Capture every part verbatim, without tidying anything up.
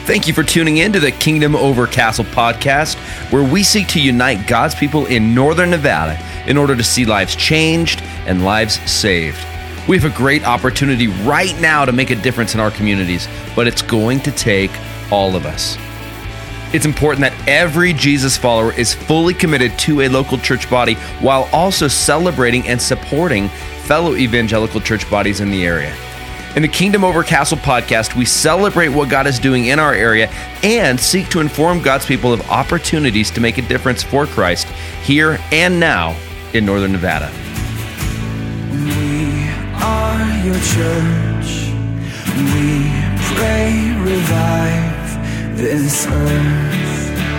Thank you for tuning in to the Kingdom Over Castle podcast, where we seek to unite God's people in Northern Nevada in order to see lives changed and lives saved. We have a great opportunity right now to make a difference in our communities, but it's going to take all of us. It's important that every Jesus follower is fully committed to a local church body while also celebrating and supporting fellow evangelical church bodies in the area. In the Kingdom Over Castle podcast, we celebrate what God is doing in our area and seek to inform God's people of opportunities to make a difference for Christ here and now in Northern Nevada. We are your church. We pray, revive this earth.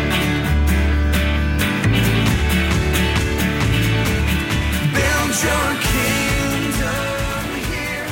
Build your kingdom here.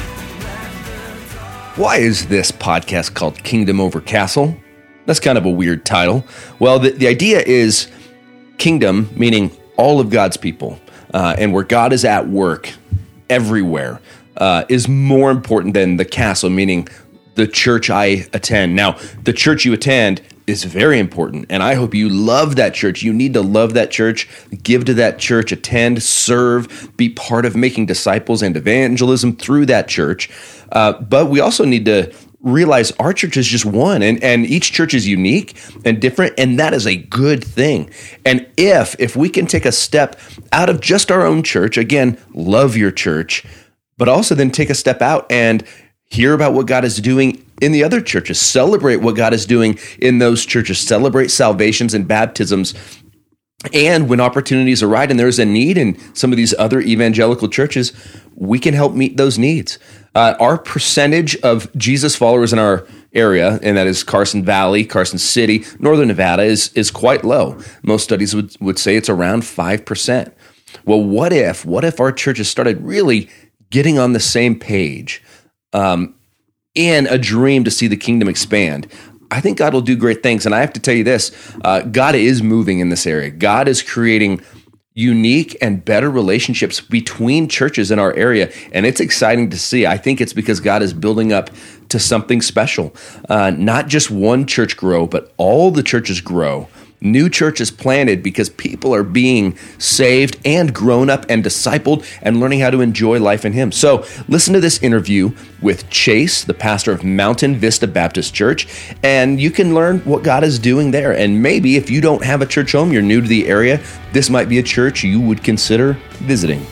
Why is this podcast called Kingdom Over Castle? That's kind of a weird title. Well, the, the idea is kingdom, meaning all of God's people, uh, and where God is at work everywhere, uh, is more important than the castle, meaning the church I attend. Now, the church you attend is very important, and I hope you love that church. You need to love that church, give to that church, attend, serve, be part of making disciples and evangelism through that church. Uh, but we also need to realize our church is just one, and, and each church is unique and different, and that is a good thing. And if if we can take a step out of just our own church, again, love your church, but also then take a step out and hear about what God is doing in the other churches, celebrate what God is doing in those churches, celebrate salvations and baptisms. And when opportunities arise and there's a need in some of these other evangelical churches, we can help meet those needs. Uh, our percentage of Jesus followers in our area, and that is Carson Valley, Carson City, Northern Nevada, is is quite low. Most studies would, would say it's around five percent. Well, what if, what if our churches started really getting on the same page um, in a dream to see the kingdom expand? I think God will do great things. And I have to tell you this, uh, God is moving in this area. God is creating unique and better relationships between churches in our area. And it's exciting to see. I think it's because God is building up to something special. Uh, not just one church grow, but all the churches grow. New churches planted because people are being saved and grown up and discipled and learning how to enjoy life in Him. So listen to this interview with Chase, the pastor of Mountain Vista Baptist Church, and you can learn what God is doing there. And maybe if you don't have a church home, you're new to the area, this might be a church you would consider visiting.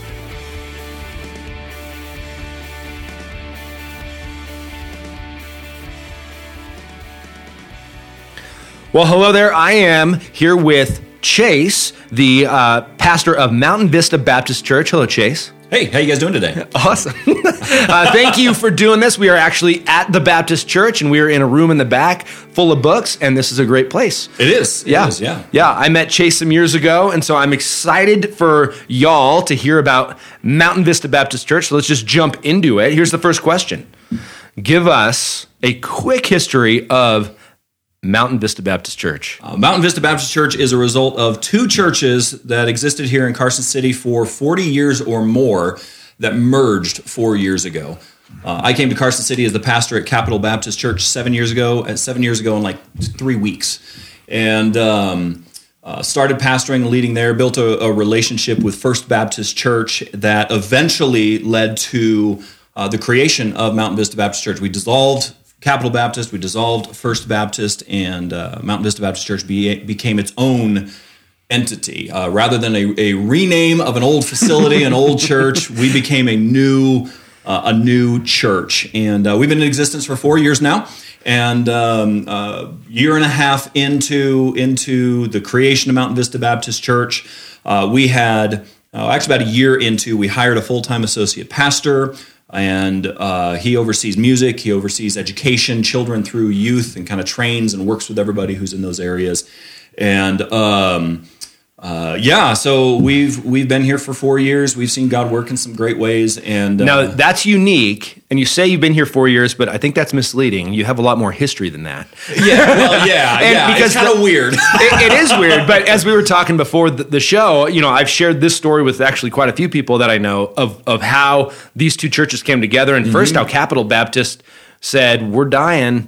Well, hello there. I am here with Chase, the uh, pastor of Mountain Vista Baptist Church. Hello, Chase. Hey, how you guys doing today? Awesome. uh, thank you for doing this. We are actually at the Baptist Church, and we are in a room in the back full of books, and this is a great place. It is. It yeah. is, yeah. Yeah, I met Chase some years ago, and so I'm excited for y'all to hear about Mountain Vista Baptist Church. So let's just jump into it. Here's the first question. Give us a quick history of Mountain Vista Baptist Church. Uh, Mountain Vista Baptist Church is a result of two churches that existed here in Carson City for forty years or more that merged four years ago. Uh, I came to Carson City as the pastor at Capital Baptist Church seven years ago, uh, seven years ago in like three weeks. And um, uh, started pastoring and leading there, built a, a relationship with First Baptist Church that eventually led to uh, the creation of Mountain Vista Baptist Church. We dissolved Capital Baptist, we dissolved First Baptist, and uh, Mountain Vista Baptist Church be, became its own entity. Uh, rather than a, a rename of an old facility, an old church, we became a new uh, a new church. And uh, we've been in existence for four years now. And um, a year and a half into, into the creation of Mountain Vista Baptist Church, uh, we had, uh, actually about a year into, we hired a full-time associate pastor. And uh, he oversees music, he oversees education, children through youth, and kind of trains and works with everybody who's in those areas. And um, uh, yeah, so we've we've been here for four years. We've seen God work in some great ways. And uh, now that's unique. And you say you've been here four years, but I think that's misleading. You have a lot more history than that. Yeah, well, yeah, and yeah. Because it's kind of the, weird. it, it is weird. But as we were talking before the, the show, you know, I've shared this story with actually quite a few people that I know of of how these two churches came together. And mm-hmm. first, how Capital Baptist said, "We're dying,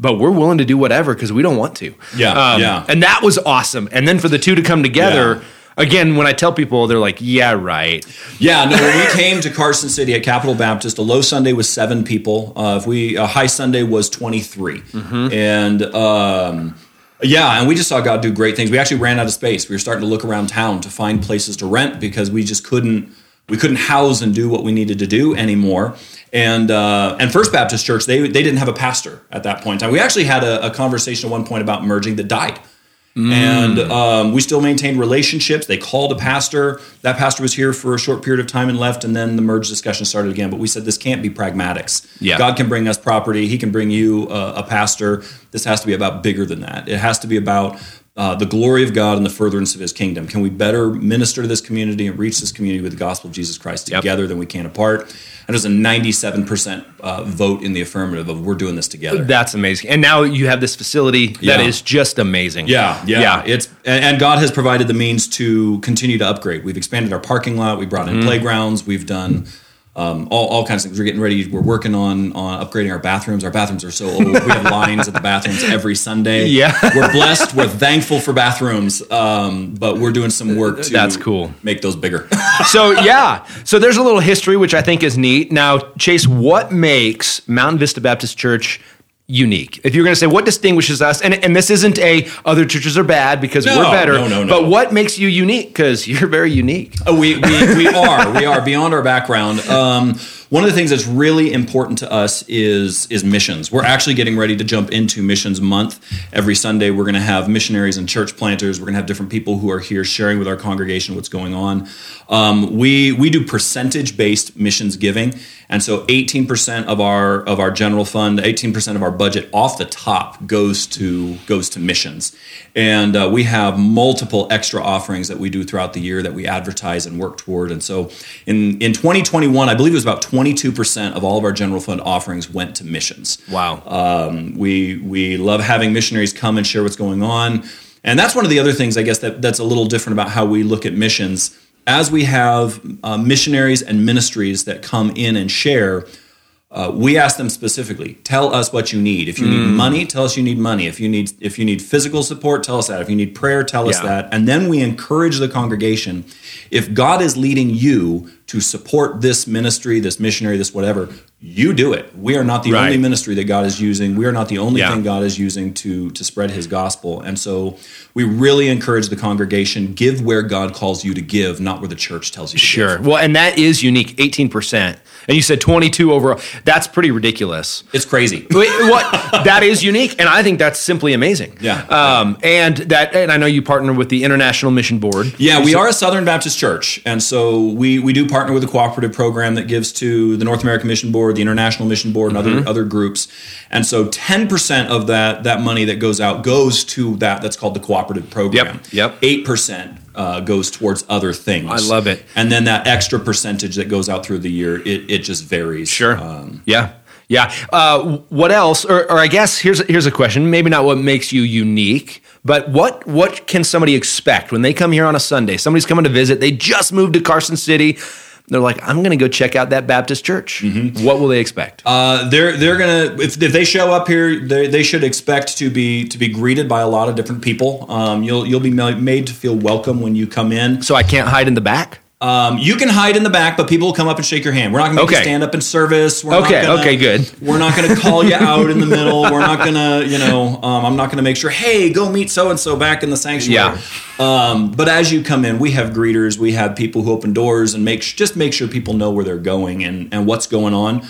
but we're willing to do whatever because we don't want to. Yeah, yeah. And that was awesome. And then for the two to come together, Yeah. again, when I tell people, they're like, yeah, right. Yeah, no, when we came to Carson City at Capital Baptist, a low Sunday was seven people. Uh, if we a high Sunday was twenty-three. Mm-hmm. And um, yeah, and we just saw God do great things. We actually ran out of space. We were starting to look around town to find places to rent because we just couldn't we couldn't house and do what we needed to do anymore. And uh, and First Baptist Church, they they didn't have a pastor at that point in time. We actually had a, a conversation at one point about merging that died. Mm. And um, we still maintained relationships. They called a pastor. That pastor was here for a short period of time and left, and then the merge discussion started again. But we said this can't be pragmatics. Yeah. God can bring us property. He can bring you a, a pastor. This has to be about bigger than that. It has to be about uh, the glory of God and the furtherance of his kingdom. Can we better minister to this community and reach this community with the gospel of Jesus Christ together yep. than we can apart? And there's a ninety-seven percent uh, vote in the affirmative of we're doing this together. That's amazing. And now you have this facility that Yeah. is just amazing. Yeah, yeah, Yeah. It's and, and God has provided the means to continue to upgrade. We've expanded our parking lot. We brought in Mm-hmm. playgrounds. We've done um, all, all kinds of things. We're getting ready. We're working on on upgrading our bathrooms. Our bathrooms are so old. We have lines at the bathrooms every Sunday. Yeah. We're blessed. We're thankful for bathrooms, um, but we're doing some work to That's cool. make those bigger. So, yeah. So there's a little history, which I think is neat. Now, Chase, what makes Mountain Vista Baptist Church unique? If you're going to say what distinguishes us, and, and this isn't a other churches are bad because No, we're better, no, no, no. but what makes you unique? Because you're very unique. Oh, we, we we are we are beyond our background. Um, one of the things that's really important to us is is missions. We're actually getting ready to jump into Missions Month. Every Sunday, we're going to have missionaries and church planters. We're going to have different people who are here sharing with our congregation what's going on. Um, we we do percentage based missions giving, and so eighteen percent of our of our general fund, eighteen percent of our budget off the top goes to goes to missions, and uh, we have multiple extra offerings that we do throughout the year that we advertise and work toward. And so in in twenty twenty-one, I believe it was about twenty-two percent of all of our general fund offerings went to missions. Wow. Um, we we love having missionaries come and share what's going on, and that's one of the other things I guess that that's a little different about how we look at missions. As we have uh, missionaries and ministries that come in and share, uh, we ask them specifically, tell us what you need. If you need money, tell us you need money. If you need if you need physical support, tell us that. If you need prayer, tell us Yeah. that. And then we encourage the congregation, if God is leading you to support this ministry, this missionary, this whatever, you do it. We are not the Right. only ministry that God is using. We are not the only Yeah. thing God is using to, to spread his gospel. And so we really encourage the congregation, give where God calls you to give, not where the church tells you to Sure. give. Well, and that is unique, eighteen percent. And you said twenty-two overall. That's pretty ridiculous. It's crazy. Wait, what? That is unique, and I think that's simply amazing. Yeah. Um, and that, and I know you partner with the International Mission Board. Yeah, we are a Southern Baptist church, and so we, we do partner with a cooperative program that gives to the North American Mission Board, the International Mission Board, and Mm-hmm. other other groups. And so ten percent of that that money that goes out goes to that that's called the cooperative program. Yep, yep. eight percent uh, goes towards other things. I love it. And then that extra percentage that goes out through the year, it, it just varies. Sure. Um, yeah. Yeah. Uh, what else? Or, or I guess here's here's a question. Maybe not what makes you unique, but what what can somebody expect when they come here on a Sunday? Somebody's coming to visit. They just moved to Carson City. They're like, I'm going to go check out that Baptist church. Mm-hmm. What will they expect? Uh, they're they're gonna if, if they show up here, they, they should expect to be to be greeted by a lot of different people. Um, you'll you'll be ma- made to feel welcome when you come in. So I can't hide in the back? Um, you can hide in the back, but people will come up and shake your hand. We're not going to make Okay. you stand up in service. We're Okay, not gonna, okay, good. We're not going to call you out in the middle. We're not going to, you know, um, I'm not going to make sure, hey, go meet so-and-so back in the sanctuary. Yeah. Um, but as you come in, we have greeters. We have people who open doors and make just make sure people know where they're going and, and what's going on.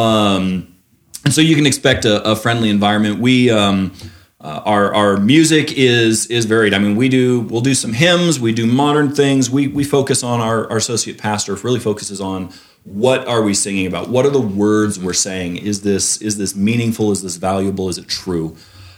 Um, and so you can expect a, a friendly environment. We... Um, Uh, our our music is is varied. I mean, we do we'll do some hymns, we do modern things. We we focus on our, our associate pastor really focuses on what are we singing about? What are the words we're saying? Is this is this meaningful? Is this valuable? Is it true?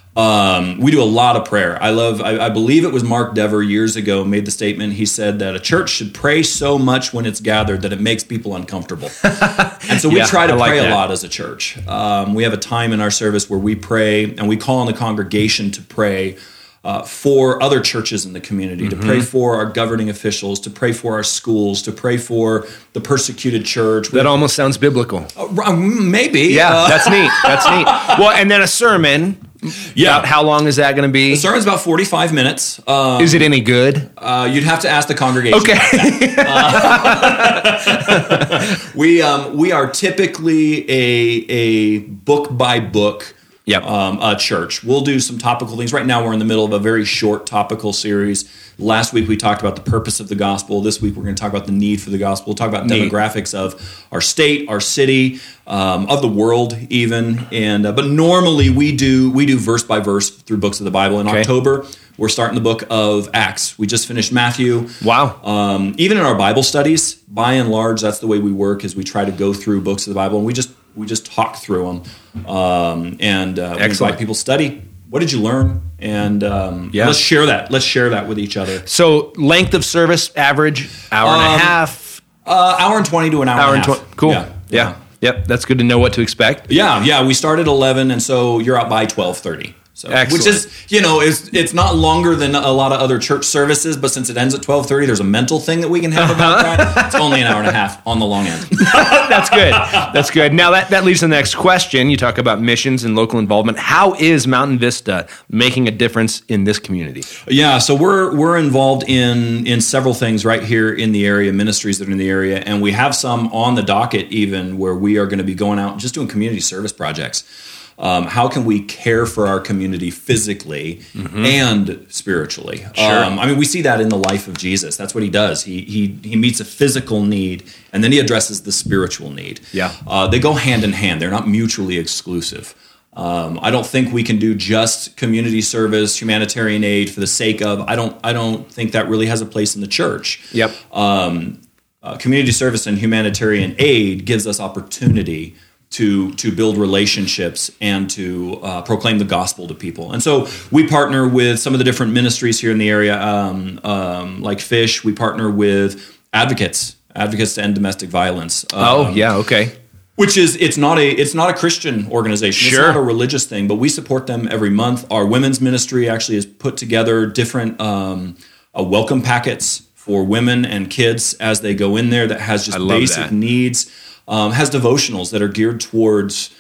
Um, we do a lot of prayer. I love. I, I believe it was Mark Dever years ago made the statement. He said that a church should pray so much when it's gathered that it makes people uncomfortable. And so we Yeah, try to I like pray that. a lot as a church. Um, we have a time in our service where we pray and we call on the congregation to pray. uh, for other churches in the community, mm-hmm. to pray for our governing officials, to pray for our schools, to pray for the persecuted church. That we, almost sounds biblical. Uh, maybe. Yeah, uh, that's neat. That's neat. Well, and then a sermon. Yeah. How long is that going to be? The sermon's about forty-five minutes. Um, is it any good? Uh, you'd have to ask the congregation. Okay. uh, we um, we are typically a a book by book yep. um, uh, church. We'll do some topical things. Right now, we're in the middle of a very short topical series. Last week, we talked about the purpose of the gospel. This week, we're going to talk about the need for the gospel. We'll talk about Neat. demographics of our state, our city, um, of the world, even. And uh, but normally, we do we do verse by verse through books of the Bible. In okay. October, we're starting the book of Acts. We just finished Matthew. Wow. Um, even in our Bible studies, by and large, that's the way we work. Is we try to go through books of the Bible, and we just we just talk through them, um, and uh, we invite people to study. What did you learn? And um, yeah. let's share that. Let's share that with each other. So length of service, average, hour um, and a half? Uh, hour and twenty to an hour, hour and a half. twenty. Cool. Yeah. yeah. yeah. Yep. That's good to know what to expect. Yeah. Yeah. We start at eleven, and so you're out by twelve thirty. So, Excellent. Which is, you know, it's it's not longer than a lot of other church services, but since it ends at twelve thirty, there's a mental thing that we can have about that. It's only an hour and a half on the long end. That's good. That's good. Now that, that leads to the next question. You talk about missions and local involvement. How is Mountain Vista making a difference in this community? Yeah, so we're we're involved in in several things right here in the area, ministries that are in the area, and we have some on the docket even where we are going to be going out and just doing community service projects. Um, how can we care for our community physically mm-hmm. and spiritually? Sure. Um, I mean, we see that in the life of Jesus. That's what he does. He he he meets a physical need, and then he addresses the spiritual need. Yeah, uh, they go hand in hand. They're not mutually exclusive. Um, I don't think we can do just community service, humanitarian aid for the sake of. I don't. I don't think that really has a place in the church. Yep. Um, uh, community service and humanitarian aid gives us opportunity to to build relationships and to uh, proclaim the gospel to people. And so we partner with some of the different ministries here in the area, um, um, like Fish. We partner with advocates, advocates to end domestic violence. Um, oh, yeah, okay. Which is, it's not a it's not a Christian organization. Sure. It's not a religious thing, but we support them every month. Our women's ministry actually has put together different um, uh, welcome packets for women and kids as they go in there that has just basic that. needs. Um, has devotionals that are geared towards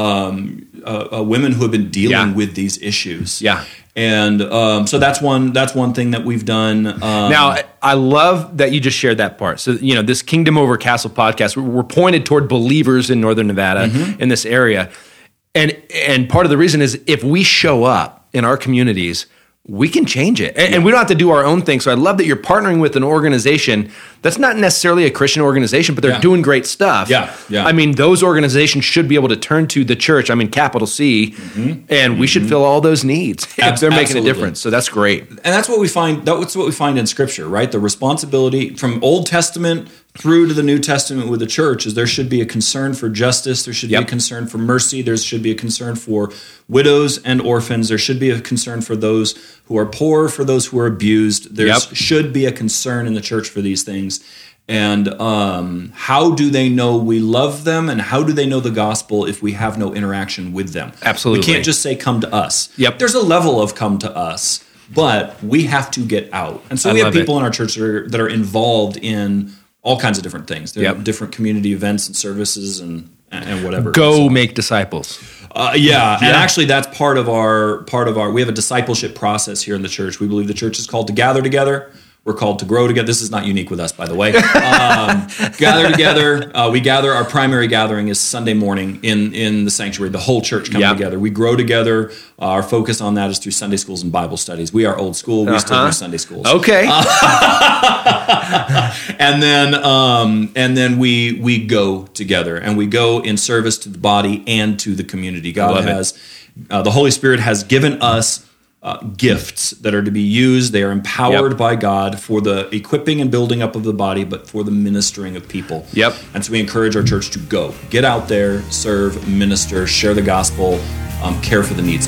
um, uh, uh, women who have been dealing yeah. with these issues. Yeah, and um, so that's one that's one thing that we've done. Um, now, I love that you just shared that part. So, you know, this Kingdom Over Castle podcast, we're pointed toward believers in Northern Nevada mm-hmm. in this area, and and part of the reason is if we show up in our communities, we can change it. And, yeah. and we don't have to do our own thing. So I love that you're partnering with an organization that's not necessarily a Christian organization, but they're yeah. doing great stuff. Yeah, yeah. I mean, those organizations should be able to turn to the church, I mean, capital C, mm-hmm. and we should mm-hmm. fill all those needs if Ab- they're making absolutely. a difference. So that's great. And that's what we find, that's what we find in Scripture, right? The responsibility from Old Testament through to the New Testament with the church is there should be a concern for justice. There should yep. be a concern for mercy. There should be a concern for widows and orphans. There should be a concern for those who are poor, for those who are abused. There yep. should be a concern in the church for these things. And um, how do they know we love them, and how do they know the gospel if we have no interaction with them? Absolutely. We can't just say, come to us. Yep. There's a level of come to us, but we have to get out. And so I we have love people it. in our church that are, that are involved in all kinds of different things. There are Yep. different community events and services and and whatever. Go so, make disciples. uh, yeah, and Yeah. actually that's part of our part of our. We have a discipleship process here in the church. We believe the church is called to gather together. We're called to grow together. This is not unique with us, by the way. Um, gather together. Uh, we gather. Our primary gathering is Sunday morning in, in the sanctuary. The whole church coming Yeah. together. We grow together. Uh, our focus on that is through Sunday schools and Bible studies. We are old school. We still Uh-huh. do Sunday schools. Okay. and then um, and then we we go together, and we go in service to the body and to the community. God Love it. has uh, the Holy Spirit has given us uh, gifts that are to be used. They are empowered Yep. by God for the equipping and building up of the body, but for the ministering of people. Yep. And so we encourage our church to go, get out there, serve, minister, share the gospel, um, care for the needs.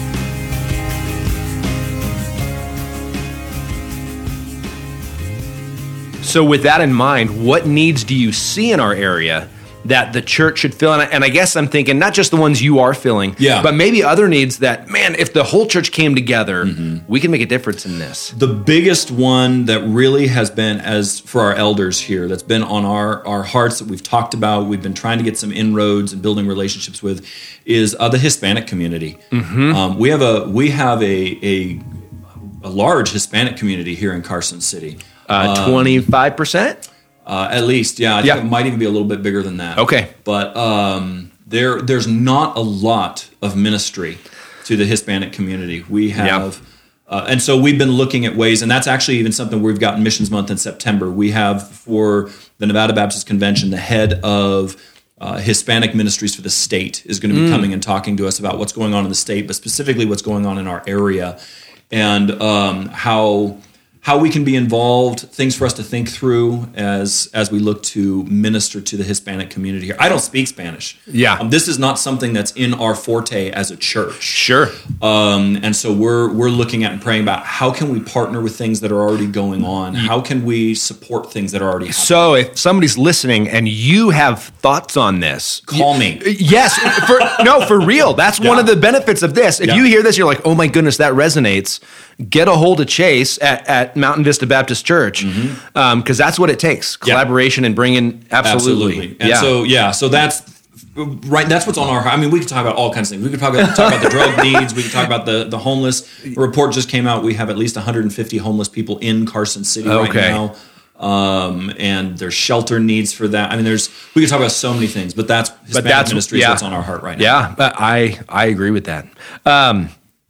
So with that in mind, what needs do you see in our area that the church should fill? And I, and I guess I'm thinking not just the ones you are filling, Yeah. but maybe other needs that, man, if the whole church came together, Mm-hmm. we can make a difference in this. The biggest one that really has been, as for our elders here, that's been on our, our hearts that we've talked about, we've been trying to get some inroads and building relationships with, is uh, the Hispanic community. Mm-hmm. Um, we have a we have a, a a large Hispanic community here in Carson City. Uh, twenty-five percent? Uh, at least, yeah. I think Yeah. it might even be a little bit bigger than that. Okay. But um, there, there's not a lot of ministry to the Hispanic community. We have, uh, and so we've been looking at ways, and that's actually even something we've got in Missions Month in September. We have for the Nevada Baptist Convention, the head of uh, Hispanic ministries for the state is going to be coming and talking to us about what's going on in the state, but specifically what's going on in our area, and um, how how we can be involved, things for us to think through as as we look to minister to the Hispanic community here. I don't speak Spanish. Yeah. Um, this is not something that's in our forte as a church. Sure. Um, and so we're we're looking at and praying about how can we partner with things that are already going on? How can we support things that are already happening? So if somebody's listening and you have thoughts on this, Call me. Yes, for, no, for real. That's one Yeah. of the benefits of this. If Yeah. you hear this, you're like, oh my goodness, that resonates. Get a hold of Chase at, at Mountain Vista Baptist Church, because Mm-hmm. um, that's what it takes: collaboration and bringing. Absolutely, And yeah. so yeah, so that's right. That's what's on our. I mean, we could talk about all kinds of things. We could talk about, talk about the drug needs. We could talk about the the homeless. A report just came out. We have at least one hundred fifty homeless people in Carson City Okay. right now. Um, and there's shelter needs for that. I mean, there's we could talk about so many things, but that's Hispanic but that's ministry is yeah. what's on our heart right now. Yeah, but I I agree with that. Um,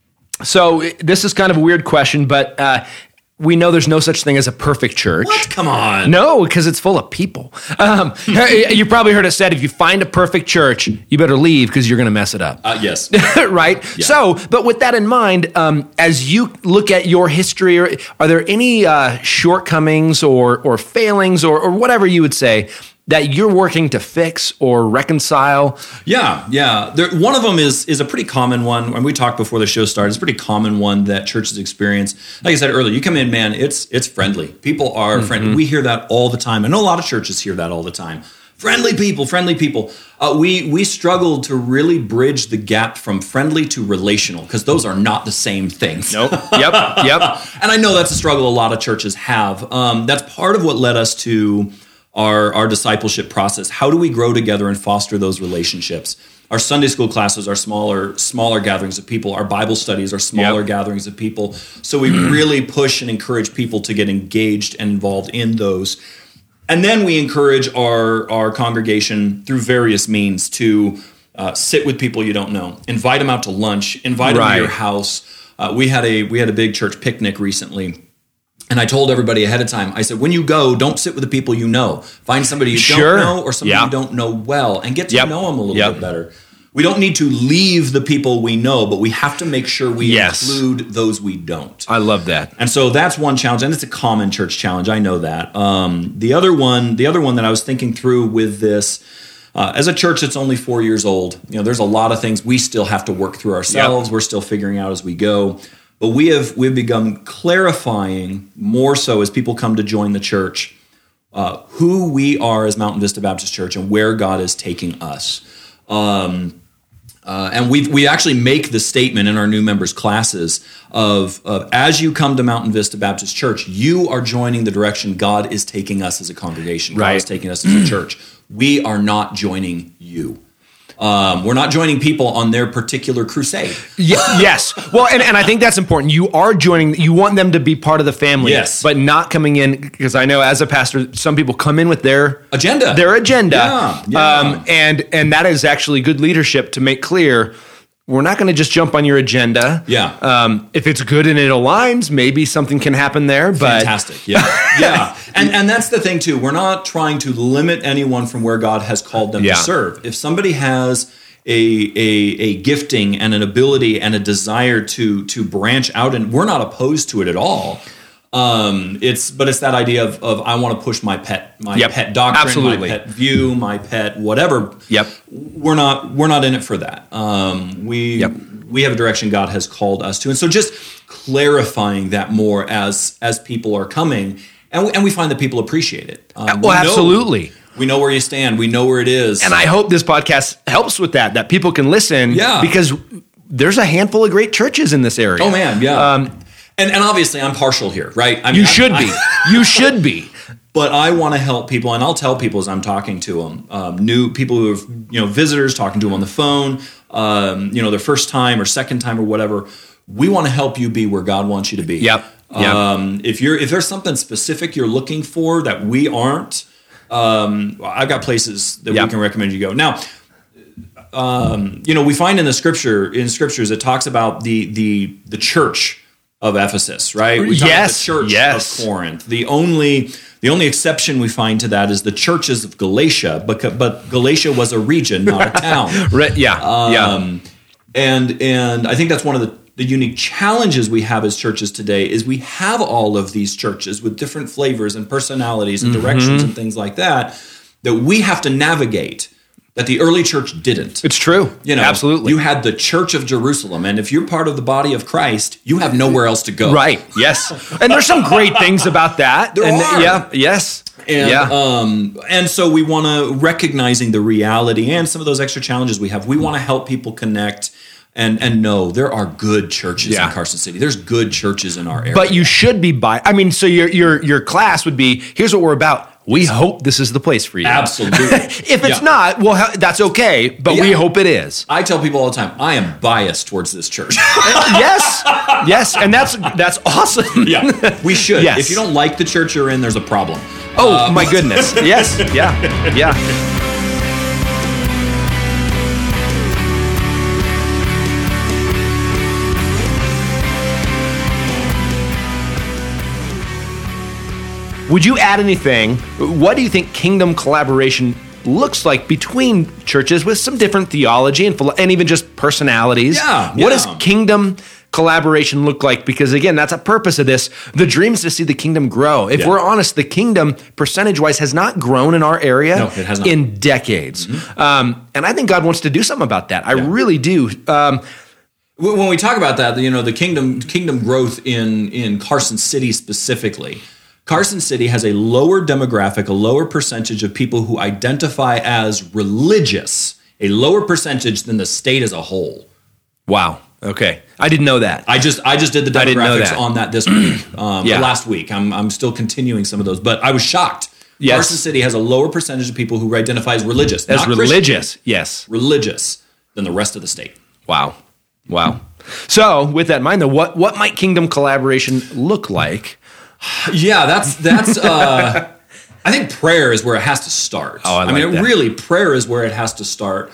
so this is kind of a weird question, but uh, we know there's no such thing as a perfect church. What? Come on. No, because it's full of people. Um, you probably heard it said, if you find a perfect church, you better leave because you're going to mess it up. Uh, yes. Right? So, but with that in mind, um, as you look at your history, are, are there any uh, shortcomings or, or failings or, or whatever you would say that you're working to fix or reconcile? Yeah, yeah. There, one of them is is a pretty common one. When we talked before the show started, it's a pretty common one that churches experience. Like I said earlier, you come in, man, it's it's friendly. People are Mm-hmm. friendly. We hear that all the time. I know a lot of churches hear that all the time. Friendly people, friendly people. Uh, we we struggle to really bridge the gap from friendly to relational because those are not the same things. Nope. Yep. Yep. And I know that's a struggle a lot of churches have. Um, that's part of what led us to our, our discipleship process. How do we grow together and foster those relationships? Our Sunday school classes are smaller, smaller gatherings of people. Our Bible studies are smaller Yep. gatherings of people. So we really push and encourage people to get engaged and involved in those. And then we encourage our, our congregation through various means to uh, sit with people you don't know, invite them out to lunch, invite them Right. to your house. Uh, we had a we had a big church picnic recently. And I told everybody ahead of time, I said, when you go, don't sit with the people you know. Find somebody you Sure. don't know or somebody Yeah. you don't know well and get to Yep. know them a little Yep. bit better. We don't need to leave the people we know, but we have to make sure we Yes. include those we don't. I love that. And so that's one challenge, and it's a common church challenge. I know that. Um, the other one, the other one that I was thinking through with this, uh, as a church that's only four years old, you know, there's a lot of things we still have to work through ourselves. We're still figuring out as we go. But we have we've begun clarifying more so as people come to join the church uh, who we are as Mountain Vista Baptist Church and where God is taking us. Um, uh, and we we actually make the statement in our new members classes of, of as you come to Mountain Vista Baptist Church, you are joining the direction God is taking us as a congregation. God Right. is taking us as a church. We are not joining you. Um, we're not joining people on their particular crusade. Ye- yes. Well, and, and I think that's important. You are joining, you want them to be part of the family, Yes. but not coming in, because I know as a pastor, some people come in with their Agenda. their agenda. Yeah, yeah. Um, and, and that is actually good leadership to make clear, we're not going to just jump on your agenda. Yeah. Um, if it's good and it aligns, maybe something can happen there, but Fantastic. Yeah. Yeah. And and that's the thing too. We're not trying to limit anyone from where God has called them Yeah. to serve. If somebody has a, a a gifting and an ability and a desire to to branch out, and we're not opposed to it at all. Um, it's but it's that idea of, of I want to push my pet my Yep. pet doctrine, Absolutely. my pet view, my pet whatever. Yep. We're not we're not in it for that. Um, we Yep. we have a direction God has called us to, and so just clarifying that more as as people are coming, and we, and we find that people appreciate it. Um, well, we know- absolutely. We know where you stand. We know where it is. And I hope this podcast helps with that, that people can listen. Yeah. Because there's a handful of great churches in this area. Oh, man, yeah. Um, and, and obviously, I'm partial here, right? I mean, you I- should I- be. You should be. But I want to help people, and I'll tell people as I'm talking to them, um, new people who are, you know, visitors, talking to them on the phone, um, you know, their first time or second time or whatever. We want to help you be where God wants you to be. Yep. Yep. Um, if you're if there's something specific you're looking for that we aren't, um, I've got places that Yep. we can recommend you go. Now, um, you know, we find in the scripture in scriptures it talks about the the the church of Ephesus, right? We talk about Yes, the church yes. of Corinth. The only the only exception we find to that is the churches of Galatia, but but Galatia was a region, not a town. Right, yeah, yeah. Um, and and I think that's one of the, the unique challenges we have as churches today is we have all of these churches with different flavors and personalities and directions Mm-hmm. and things like that that we have to navigate that the early church didn't. It's true. You know, absolutely. You had the Church of Jerusalem, and if you're part of the body of Christ, you have nowhere else to go. Right. Yes. And there's some great things about that. There and are. Yeah. Yes. And, yeah. um, and so we want to, recognizing the reality and some of those extra challenges we have, we want to help people connect and and know there are good churches Yeah. in Carson City. There's good churches in our area. But you should be by. I mean, so your your your class would be. Here's what we're about. We hope this is the place for you. Absolutely. If it's Yeah. not, well, ha- that's okay. But we Yeah. hope it is. I tell people all the time, I am biased towards this church. Yes. Yes. And that's that's awesome. Yeah, we should. Yes. If you don't like the church you're in, there's a problem. Oh my goodness. Yes. Yeah. Yeah. Would you add anything? What do you think kingdom collaboration looks like between churches with some different theology and, philo- and even just personalities? Yeah, What yeah. does kingdom collaboration look like? Because again, that's a purpose of this. The dream is to see the kingdom grow. If Yeah. we're honest, the kingdom percentage-wise has not grown in our area No, it has not. in decades. Um, and I think God wants to do something about that. I really do. Um, When when we talk about that, you know, the kingdom kingdom growth in in Carson City specifically, Carson City has a lower demographic, a lower percentage of people who identify as religious, a lower percentage than the state as a whole. wow. Okay. I didn't know that. I just I just did the I didn't know demographics that. on that this week, um, Yeah. or last week. I'm I'm still continuing some of those, but I was shocked. Yes. Carson City has a lower percentage of people who identify as religious, As not Christian, religious. Yes. religious than the rest of the state. Wow. Wow. So, with that in mind, though, what, what might kingdom collaboration look like? Yeah, that's that's. Uh, I think prayer is where it has to start. Oh, I mean, like it that. really prayer is where it has to start.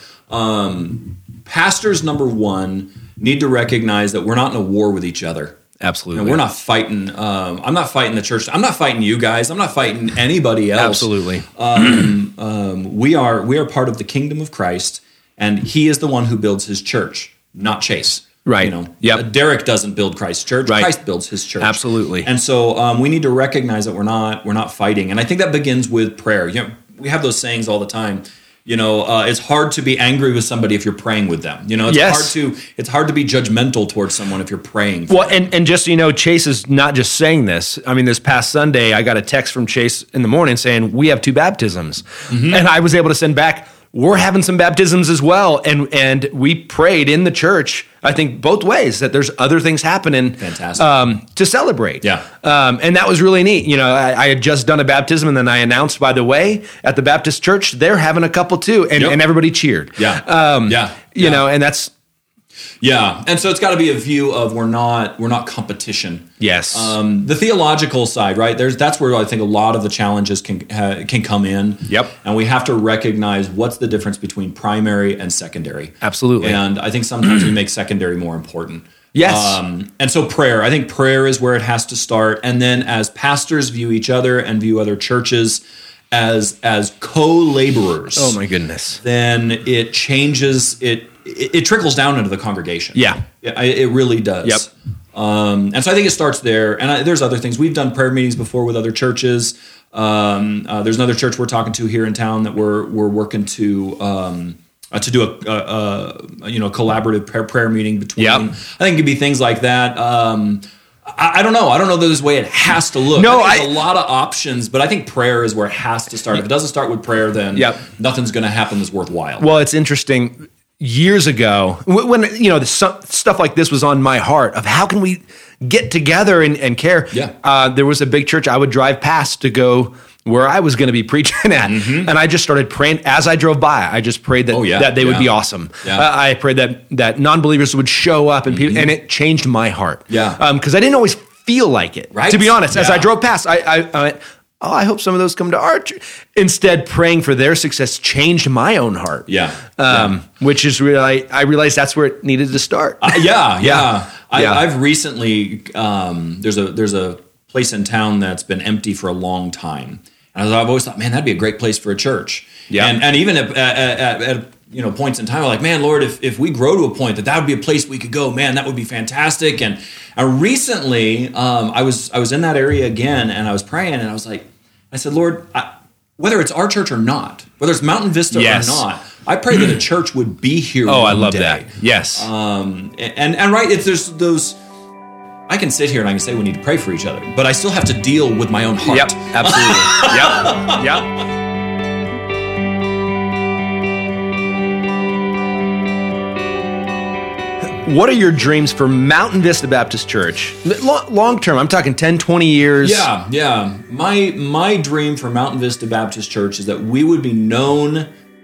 Um, pastors, number one, need to recognize that we're not in a war with each other. Absolutely. And we're not fighting. Um, I'm not fighting the church. I'm not fighting you guys. I'm not fighting anybody else. Absolutely. Um, um, we are we are part of the kingdom of Christ, and He is the one who builds His church, not Chase. Right. You know, Yep. uh, Derek doesn't build Christ's church. Right. Christ builds His church. Absolutely. And so um, we need to recognize that we're not we're not fighting, and I think that begins with prayer. You know, we have those sayings all the time. You know, uh, it's hard to be angry with somebody if you're praying with them. You know, it's Yes. hard to it's hard to be judgmental towards someone if you're praying. For Well, and, and just so you know, Chase is not just saying this. I mean, this past Sunday, I got a text from Chase in the morning saying, we have two baptisms. Mm-hmm. And I was able to send back, we're having some baptisms as well. And and we prayed in the church, I think both ways, that there's other things happening Fantastic. um, to celebrate. Yeah. Um, and that was really neat. You know, I, I had just done a baptism, and then I announced, by the way, at the Baptist church, they're having a couple too. And, Yep. and everybody cheered. Yeah. Um, Yeah. You Yeah. know, and that's, Yeah, and so it's got to be a view of we're not we're not competition. yes. Um, the theological side, right? There's that's where I think a lot of the challenges can uh, can come in. Yep. And we have to recognize what's the difference between primary and secondary. Absolutely. And I think sometimes we make secondary more important. Yes. Um, and so prayer, I think prayer is where it has to start. And then as pastors view each other and view other churches as as co-laborers. oh, my goodness. Then it changes it. It, it trickles down into the congregation. Yeah. Yeah, it it really does. Yep. Um, and so I think it starts there. And I, there's other things. We've done prayer meetings before with other churches. Um, uh, there's another church we're talking to here in town that we're we're working to um, uh, to do a, a, a you know collaborative prayer, prayer meeting between. Yep. I think it could be things like that. Um, I, I don't know. I don't know that there's a way it has to look. No, I think there's I- a lot of options, but I think prayer is where it has to start. If it doesn't start with prayer, then Yep. nothing's going to happen that's worthwhile. Well, it's interesting. Years ago, wh- when you know the, some, stuff like this was on my heart of how can we get together and, and care. Yeah. Uh, there was a big church I would drive past to go where I was going to be preaching at, and I just started praying as I drove by. I just prayed that Mm-hmm. Oh, yeah. that they would Yeah. be awesome. Yeah. Uh, I prayed that that non-believers would show up and people, and it changed my heart. Yeah. because I didn't always feel like it. Right. To be honest, as Yeah. I drove past, I, I, I went, oh, I hope some of those come to our church. Instead, praying for their success changed my own heart. Yeah. Um, which is really, I realized that's where it needed to start. Uh, yeah, yeah. I, Yeah. I've recently um, there's a there's a place in town that's been empty for a long time, and I've always thought, man, that'd be a great place for a church. Yeah. and and even at, at, at, at you know points in time, I'm like, man, Lord, if if we grow to a point that that would be a place we could go, man, that would be fantastic. And and recently, um, I was I was in that area again, and I was praying, and I was like, I said, Lord, I, whether it's our church or not, whether it's Mountain Vista Yes. or not, I pray that a church would be here. Oh, I one love day. that. Yes. Um, and and right, if there's those, I can sit here and I can say we need to pray for each other, but I still have to deal with my own heart. yep. Absolutely. yep. Yep. What are your dreams for Mountain Vista Baptist Church? Long, long term, I'm talking ten, twenty years. Yeah, yeah. My my dream for Mountain Vista Baptist Church is that we would be known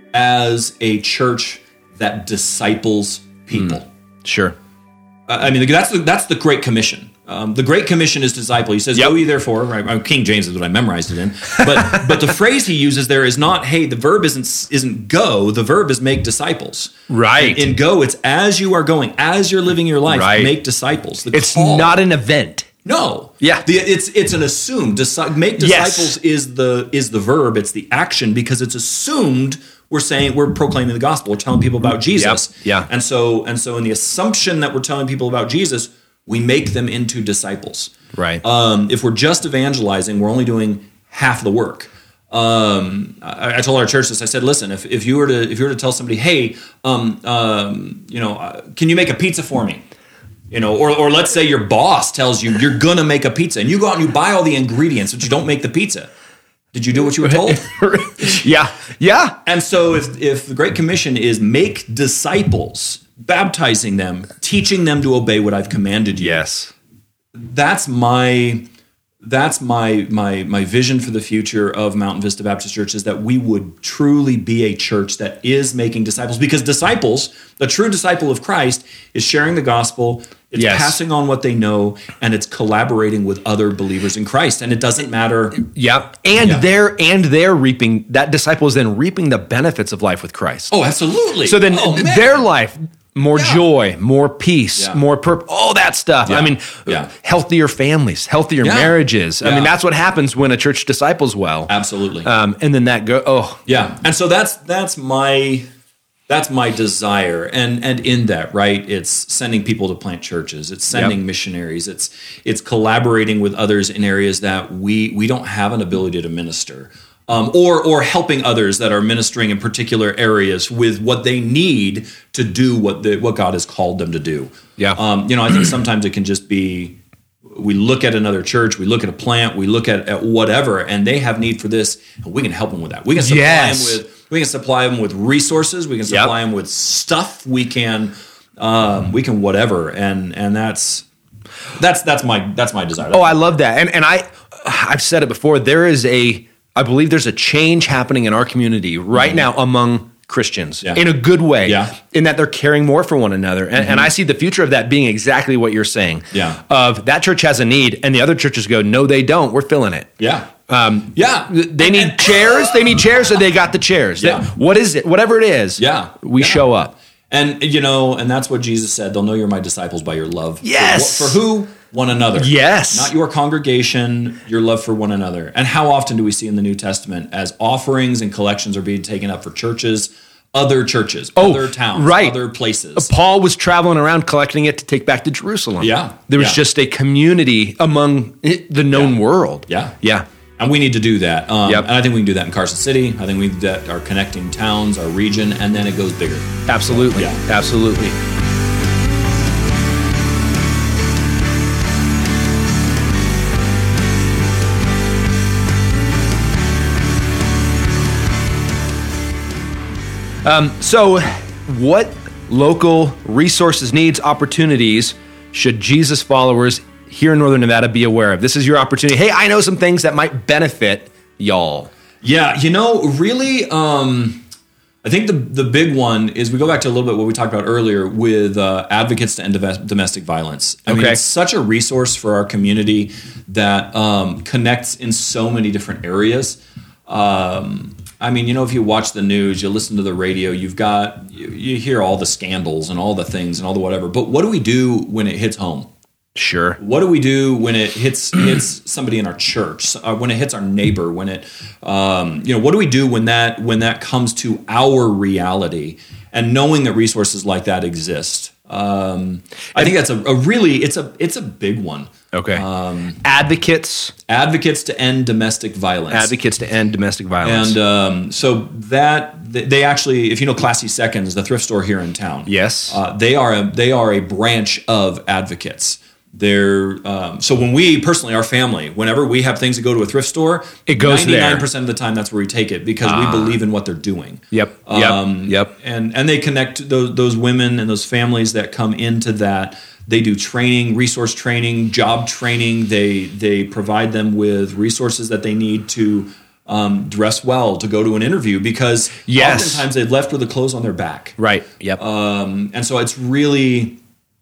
as a church that disciples people. Sure. I mean, that's the, that's the Great Commission. Um, the Great Commission is to disciple. He says, Yep. "Go ye therefore." Right? King James is what I memorized it in. But but the phrase he uses there is not, "Hey," the verb isn't isn't go. The verb is make disciples. Right. In, in go, it's as you are going, as you're living your life, Right. make disciples. The It's call- not an event. no. Yeah. The, it's it's an assumed. Disi- make Yes. disciples is the is the verb. It's the action because it's assumed. We're saying we're proclaiming the gospel. We're telling people about Jesus. Yep. Yeah. And so and so in the assumption that we're telling people about Jesus, we make them into disciples. Right. Um, if we're just evangelizing, we're only doing half the work. Um, I, I told our church this. I said, listen, if, if you were to if you were to tell somebody, hey, um, um, you know, uh, can you make a pizza for me? You know, or or let's say your boss tells you you're gonna make a pizza, and you go out and you buy all the ingredients, but you don't make the pizza. Did you do what you were told? yeah. Yeah. And so if if the Great Commission is make disciples, baptizing them, teaching them to obey what I've commanded you. Yes. That's my that's my my my vision for the future of Mountain Vista Baptist Church, is that we would truly be a church that is making disciples, because disciples, the true disciple of Christ, is sharing the gospel, it's Yes. passing on what they know, and it's collaborating with other believers in Christ. And it doesn't matter. Yeah. And Yeah. they're and they're reaping that disciple is then reaping the benefits of life with Christ. Oh, absolutely. So then Oh, man. their life, more Yeah. joy, more peace, Yeah. more purpose, all that stuff. Yeah. I mean, Yeah. healthier families, healthier Yeah. marriages. I Yeah. mean, that's what happens when a church disciples well. Absolutely. Um, and then that go, oh, Yeah, and so that's that's my that's my desire, and and in that, right, it's sending people to plant churches, it's sending Yep. missionaries, it's it's collaborating with others in areas that we we don't have an ability to minister, um, or or helping others that are ministering in particular areas with what they need to do what the what God has called them to do. Yeah. um, you know, I think sometimes it can just be. We look at another church, we look at a plant, we look at, at whatever, and they have need for this, and we can help them with that. We can supply Yes. them with we can supply them with resources, we can Yep. supply them with stuff, we can um, we can whatever, and and that's that's that's my that's my desire. oh, I love that. And and I, I've said it before. There is a, I believe there's a change happening in our community right now among Christians Yeah. in a good way, Yeah. in that they're caring more for one another. And, and I see the future of that being exactly what you're saying. Yeah. Of that church has a need and the other churches go, no, they don't. We're filling it. yeah, Um, yeah. They need chairs. They need chairs. So they got the chairs. Yeah. They- what is it? Whatever it is. Yeah. We Yeah. show up. And you know, and that's what Jesus said. They'll know you're my disciples by your love. For Yes. wh- For, who? One another. Yes. Not your congregation, your love for one another. And how often do we see in the New Testament as offerings and collections are being taken up for churches, other churches, Oh, other towns, right. other places? Paul was traveling around collecting it to take back to Jerusalem. Yeah. There was Yeah. just a community among it- the known Yeah. world. Yeah. Yeah. And we need to do that. Um, Yep. And I think we can do that in Carson City. I think we do that our connecting towns, our region, and then it goes bigger. Absolutely. Yeah. Absolutely. Um, so, what local resources, needs, opportunities should Jesus followers here in Northern Nevada be aware of? This is your opportunity. Hey, I know some things that might benefit y'all. Yeah, you know, really, um, I think the the big one is we go back to a little bit what we talked about earlier with uh, Advocates to End Dove- Domestic Violence. I mean, Okay. it's such a resource for our community that um, connects in so many different areas. Um, I mean, you know, if you watch the news, you listen to the radio, you've got, you, you hear all the scandals and all the things and all the whatever. But what do we do when it hits home? Sure. What do we do when it hits hits somebody in our church? Uh, when it hits our neighbor? When it, um, you know, what do we do when that when that comes to our reality? And knowing that resources like that exist, um, I think that's a, a really it's a it's a big one. Okay. Um, Advocates. Advocates to End Domestic Violence. Advocates to End Domestic Violence. And um, so that they actually, if you know Classy Seconds, the thrift store here in town, Yes. uh, they are a, they are a branch of Advocates. They're um, so when we personally, our family, whenever we have things that go to a thrift store, It goes there. ninety-nine percent of the time that's where we take it because we believe in what they're doing. Yep. Yep. Um, Yep. And and they connect those those women and those families that come into that. They do training, resource training, job training. They they provide them with resources that they need to um, dress well to go to an interview because Yes. oftentimes they've left with the clothes on their back. Right. Yep. Um, and so it's really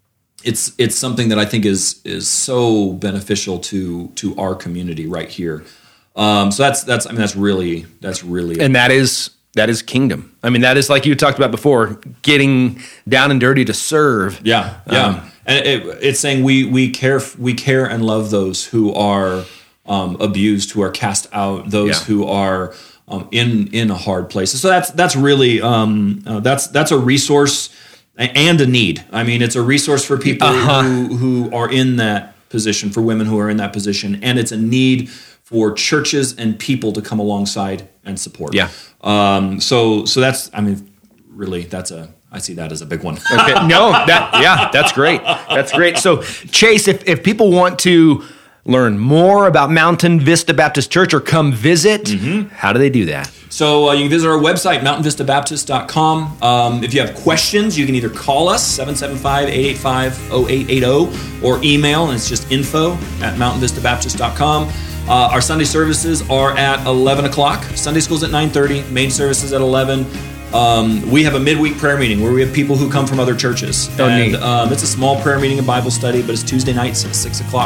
it's it's something that I think is is so beneficial to to our community right here. Um, so that's that's I mean that's really that's really and that is that is kingdom. I mean, that is like you talked about before, getting down and dirty to serve. yeah yeah. Um, and it, it's saying we we care we care and love those who are um, abused, who are cast out, those Yeah. who are um, in in a hard place. So that's that's really um, uh, that's that's a resource and a need. I mean, it's a resource for people Uh-huh. who who are in that position, for women who are in that position, and it's a need for churches and people to come alongside and support. Yeah. Um. So so that's I mean, really that's a I see that as a big one. Okay. No, that yeah, that's great. That's great. So, Chase, if, if people want to learn more about Mountain Vista Baptist Church or come visit, how do they do that? So uh, you can visit our website, mountain vista baptist dot com. Um, if you have questions, you can either call us, seven seven five, eight eight five, zero eight eight zero, or email, and it's just info at mountain vista baptist dot com. Uh, our Sunday services are at eleven o'clock. Sunday school's at nine thirty. Main services at eleven. Um, we have a midweek prayer meeting where we have people who come from other churches. Oh, and neat. um, it's a small prayer meeting and Bible study, but it's Tuesday nights at six o'clock.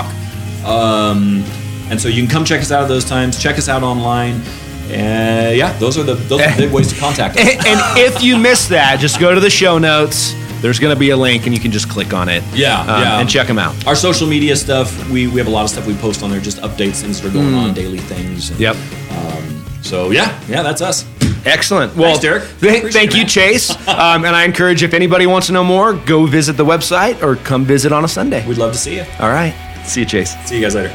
Um, and so you can come check us out at those times. Check us out online. Uh, yeah, those are the those are the big ways to contact us. And, and if you miss that, just go to the show notes. There's going to be a link, and you can just click on it. Yeah, um, yeah. and check them out. Our social media stuff, we, we have a lot of stuff we post on there, just updates, things that are going on, daily things. And, Yep. Um, so yeah, yeah, that's us. Excellent. Well, Thanks, Derek. th- Appreciate thank it, you, man. Chase. Um, and I encourage if anybody wants to know more, go visit the website or come visit on a Sunday. We'd love to see you. All right. See you, Chase. See you guys later.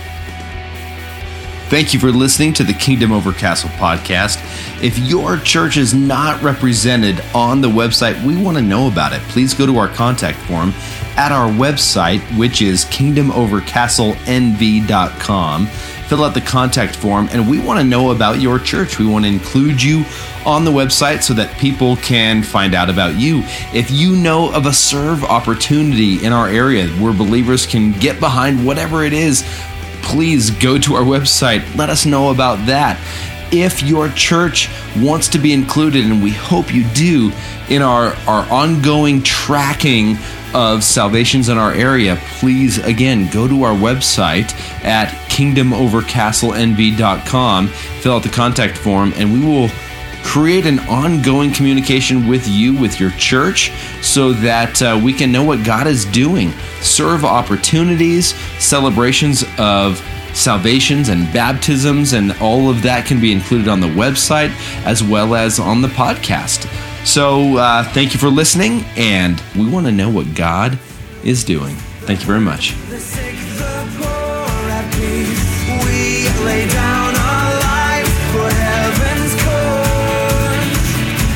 Thank you for listening to the Kingdom Over Castle podcast. If your church is not represented on the website, we want to know about it. Please go to our contact form at our website, which is kingdom over castle n v dot com. Fill out the contact form, and we want to know about your church. We want to include you on the website so that people can find out about you. If you know of a serve opportunity in our area where believers can get behind whatever it is, please go to our website. Let us know about that. If your church wants to be included, and we hope you do, in our, our ongoing tracking of salvations in our area, please, again, go to our website at kingdom over castle n v dot com, fill out the contact form, and we will create an ongoing communication with you, with your church, so that uh, we can know what God is doing. Serve opportunities, celebrations of salvations and baptisms, and all of that can be included on the website as well as on the podcast. So uh, thank you for listening, and we want to know what God is doing. Thank you very much. The sick, the poor at peace. We lay down our life for heaven's cause.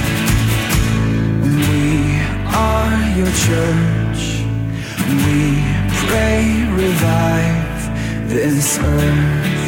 We are your church. We pray, revive this earth.